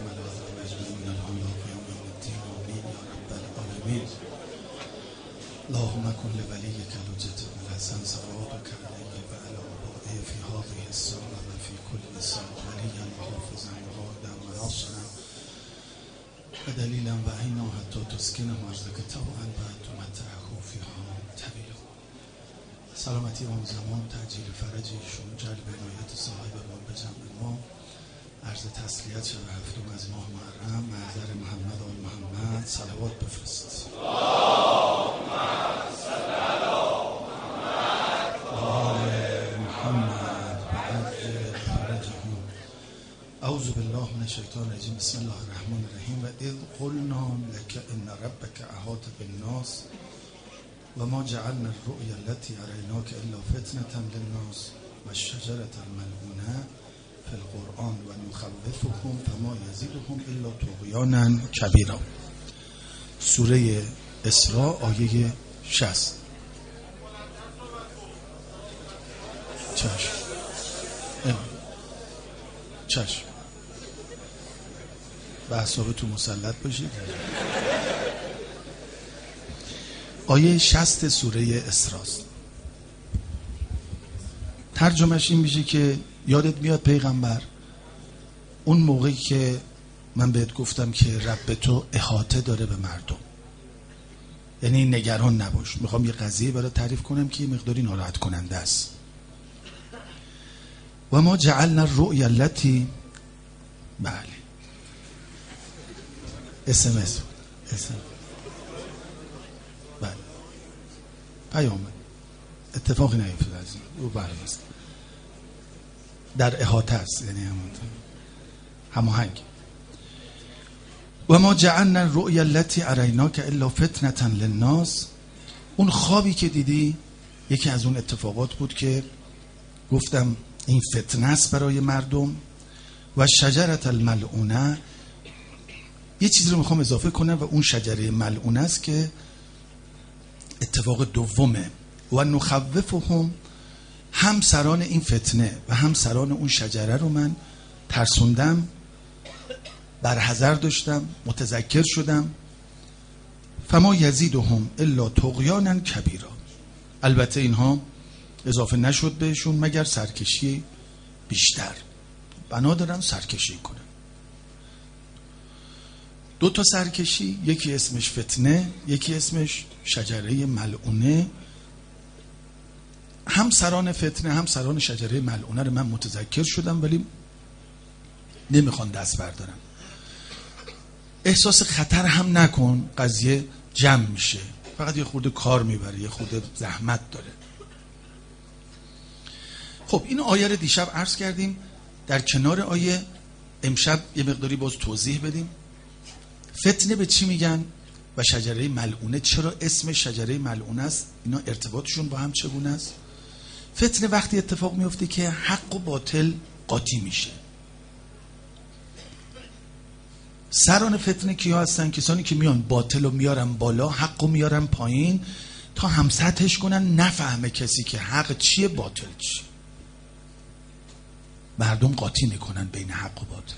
وعلى آله أجمعين الحمد لله قيام يوم الدين آمين يا رب العالمين. اللهم كن لوليك الحجة بن الحسن صلواتك عليه وعلى آبائه في هذه الساعة وفي كل ساعة وليا وحافظا وقائدا وناصرا ودليلا وعينا حتى تسكنه أرضك طوعا وتمتعه فيها طويلا. سلامتی امام زمان، تعجیل فرجشون، جلب عنایت صاحبمان به جمع ما، عرض تسلیت شب هفتم از ماه محرم، محضر محمد آل محمد صلوات بفرست. اللهم صل علی محمد وعجل فرجهم. اعوذ بالله من الشیطان الرجیم. بسم الله الرحمن الرحیم. و اذ قلنا لك ان ربك احاط بالناس و ما جعلنا الرؤيا التي اریناک الا فتنة للناس و الشجرة الملعونة فی القرآن و نخوفهم فما یزیدهم الا طغیانا کبیرا. سوره اسراء آیه 60. چشم به اعصابتون مسلط باشید. آیه 60 سوره اسراست. ترجمهش این میشه که یادت میاد پیغمبر اون موقعی که من بهت گفتم که رب تو احاطه داره به مردم، یعنی نگران نباش. میخوام یه قضیه برای تعریف کنم که مقداری ناراحت کننده است. و ما جعلنا الرؤیا التي بله SMS بله پیام اتفاقی نیفتاد از این او برای است در احاطه است، یعنی هماهنگ. و ما جعلنا الرؤیا التي اریناک الا فتنة للناس. اون خوابی که دیدی یکی از اون اتفاقات بود که گفتم این فتنه است برای مردم. و شجرة الملعونه، یه چیزی رو میخوام اضافه کنم و اون شجره ملعونه است که اتفاق دومه. و نخوفهم، هم سران این فتنه و هم سران اون شجره رو من ترسوندم، برحذر داشتم، متذکر شدم. فما یزیدهم الا طغیانا کبیرا. البته اینها اضافه نشد بهشون مگر سرکشی بیشتر. بنا دارن سرکشی کنن. 2 تا سرکشی، یکی اسمش فتنه، یکی اسمش شجره ملعونه. هم سران فتنه هم سران شجره ملعونه رو من متذکر شدم، ولی نمیخوان دست بردارم. احساس خطر هم نکن، قضیه جمع میشه، فقط یه خورده کار میبره، یه خورده زحمت داره. خب این آیه رو دیشب عرض کردیم. در کنار آیه امشب یه مقداری باز توضیح بدیم. فتنه به چی میگن و شجره ملعونه چرا اسم شجره ملعونه است، اینا ارتباطشون با هم چگونه است؟ فتنه وقتی اتفاق میفته که حق و باطل قاطی میشه. سران فتنه کیا هستن؟ کسانی که میان باطل رو میارن بالا، حق رو میارن پایین تا هم سطحش کنن، نفهمه کسی که حق چیه باطل چیه. مردم قاطی میکنن بین حق و باطل.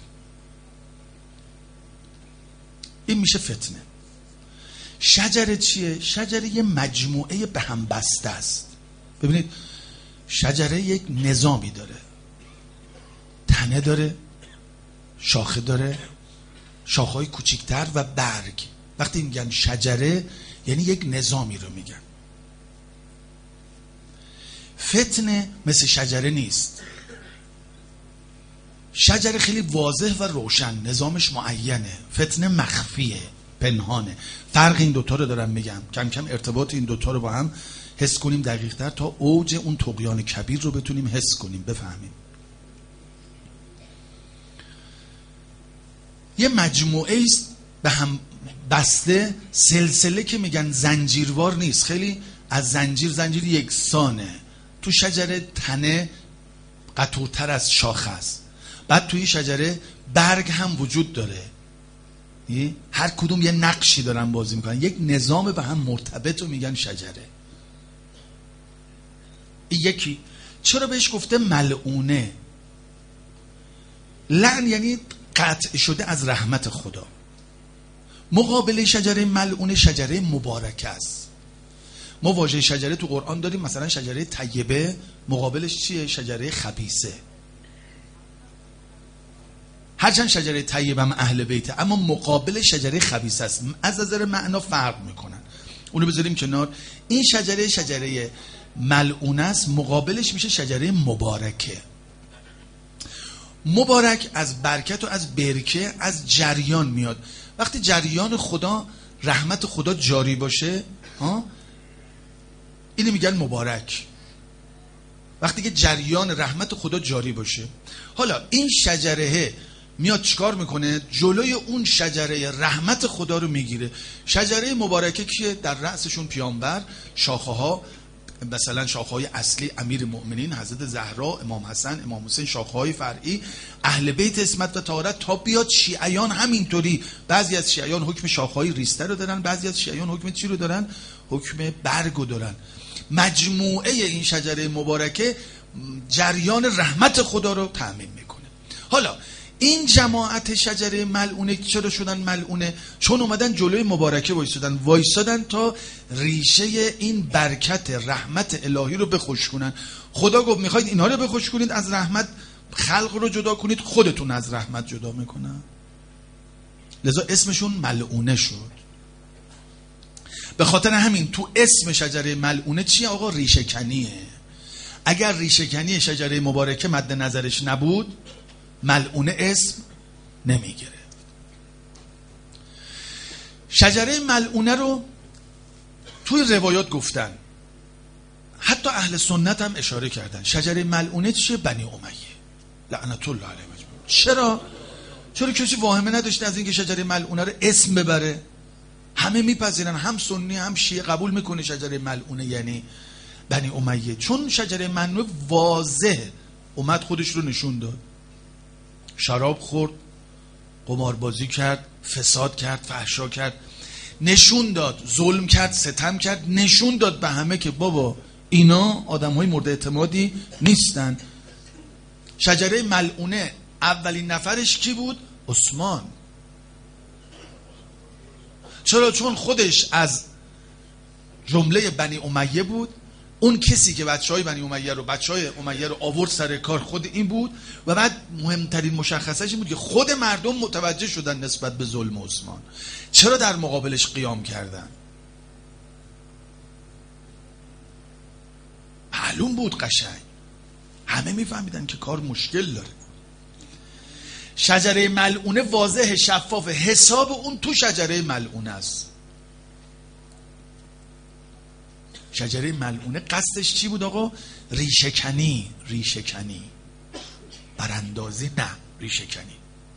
این میشه فتنه. شجره چیه؟ شجره یه مجموعه به هم بسته است. ببینید شجره یک نظامی داره، تنه داره، شاخه داره، شاخه‌های کوچیکتر و برگ. وقتی میگن شجره یعنی یک نظامی رو میگن. فتنه مثل شجره نیست. شجره خیلی واضح و روشن، نظامش معینه. فتنه مخفیه، پنهانه. فرق این دوتا رو دارم میگم، کم کم ارتباط این دوتا رو با هم حس کنیم دقیق‌تر تا اوج اون طغیان کبیر رو بتونیم حس کنیم، بفهمیم. یه مجموعه است به هم بسته، سلسله که میگن زنجیروار نیست، خیلی از زنجیر یکسانه. تو شجره تنه قطورتر از شاخه است. بعد توی شجره برگ هم وجود داره، هر کدوم یه نقشی دارن بازی میکنن، یک نظام به هم مرتبط رو میگن شجره. یکی چرا بهش گفته ملعونه؟ لعن یعنی قطع شده از رحمت خدا. مقابل شجره ملعونه شجره مبارکه است. ما واژه شجره تو قرآن داریم، مثلا شجره طیبه، مقابلش چیه؟ شجره خبیثه. هرچند شجره طیبه هم اهل بیته، اما مقابل شجره خبیثه است. از نظر معنا فرق میکنن، اونو بذاریم کنار. این شجره ملعونه است، مقابلش میشه شجره مبارکه. مبارک از برکت و از برکه، از جریان میاد. وقتی جریان خدا، رحمت خدا جاری باشه، اینو میگن مبارک. وقتی که جریان رحمت خدا جاری باشه. حالا این شجره میاد چیکار میکنه؟ جلوی اون شجره رحمت خدا رو میگیره. شجره مبارکه که در رأسشون پیامبر، شاخه ها مثلا شاخه های اصلی امیر المؤمنین حضرت زهرا، امام حسن، امام حسین، شاخه های فرعی اهل بیت عصمت و طهارت، تا بیاد شیعیان همینطوری. بعضی از شیعیان حکم شاخه های ریسته رو دارن، بعضی از شیعیان حکم چی رو دارن؟ حکم برگ رو دارن. مجموعه این شجره مبارکه جریان رحمت خدا رو تأمین میکنه. حالا این جماعت شجره ملعونه چرا شدن ملعونه؟ چون اومدن جلوی مبارکه وایسادن تا ریشه این برکت رحمت الهی رو بخشکنن. خدا گفت میخواید اینها رو بخشکنید از رحمت، خلق رو جدا کنید، خودتون از رحمت جدا میکنن. لذا اسمشون ملعونه شد. به خاطر همین تو اسم شجره ملعونه چیه آقا؟ ریشه کنیه. اگر ریشه کنی شجره مبارکه مد نظرش نبود، ملعونه اسم نمیگیره. شجره ملعونه رو توی روایات گفتن، حتی اهل سنت هم اشاره کردن. شجره ملعونه چیه؟ بنی امیه لعنت الله علیهم. چرا کسی واهمه نداشته از اینکه شجره ملعونه رو اسم ببره؟ همه میپذیرن، هم سنی هم شیعه قبول میکنه شجره ملعونه یعنی بنی امیه. چون شجره ملعونه واضح اومد خودش رو نشون داد. شراب خورد، قماربازی کرد، فساد کرد، فحشا کرد، نشون داد، ظلم کرد، ستم کرد، نشون داد به همه که بابا اینا آدم‌های مورد اعتمادی نیستن. شجره ملعونه اولین نفرش کی بود؟ عثمان. چرا؟ چون خودش از جمله بنی امیه بود. اون کسی که بچهای بنی امیه رو آورد سر کار خود این بود. و بعد مهمترین مشخصش این بود که خود مردم متوجه شدن نسبت به ظلم عثمان. چرا در مقابلش قیام کردن؟ معلوم بود، قشنگ همه میفهمیدن که کار مشکل داره. شجره ملعونه واضح، شفاف، حساب اون تو شجره ملعونه است. شجره ملعونه قصدش چی بود آقا؟ ریشه کنی. براندازی نه، ریشه کنی.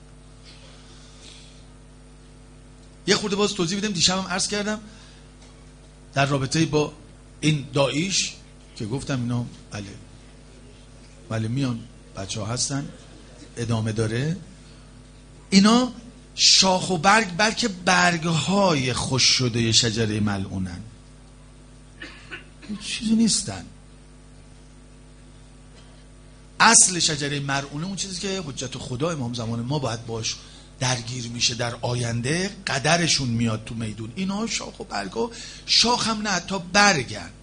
یه خورده باز توضیح بدم. دیشبم عرض کردم در رابطه با این داعش که گفتم اینا بله میان بچه ها هستن، ادامه داره. اینا شاخ و برگ، بلکه برگهای خوش شده شجره ملعونن، چیزی نیستن. اصل شجره ملعونه اون چیزی که حجت خدا امام زمان ما باید باش درگیر میشه در آینده، قدرشون میاد تو میدون. اینا شاخ و برگا، شاخ هم نه حتی برگن.